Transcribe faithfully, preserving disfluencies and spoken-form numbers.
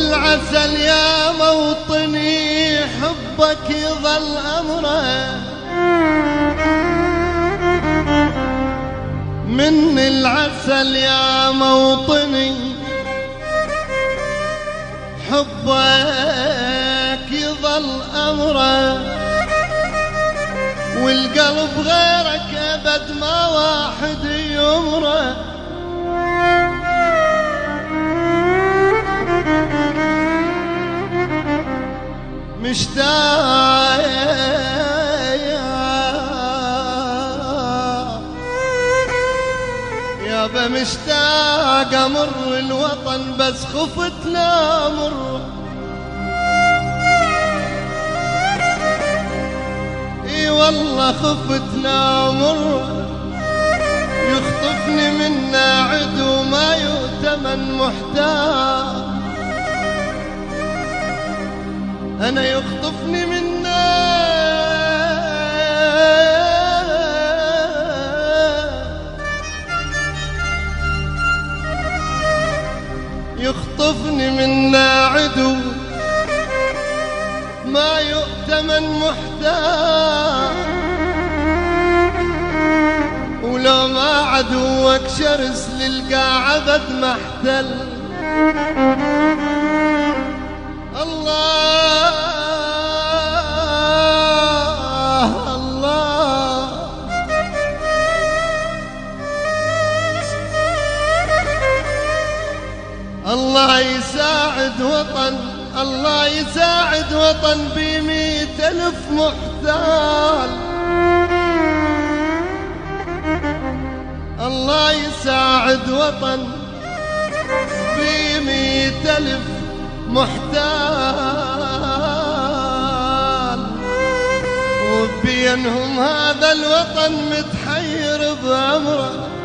العسل يا موطني حبك يظل أمره، من العسل يا موطني حبك يظل أمره، والقلب غيرك أبد ما واحد يمره. مشتاق يابا مشتاق امر الوطن بس خفت لا امر. اي والله خفت لا امر، يخطفني منا عدو ما يؤتمن محتاج. أنا يخطفني منا يخطفني منا عدو ما يؤتمن محتاج. ولو ما عدوك شرس للقى عبد محتل. الله الله الله يساعد وطن، الله يساعد وطن بمئة ألف محتال. الله يساعد وطن بمئة ألف محتال، وبينهم هذا الوطن متحير بأمره.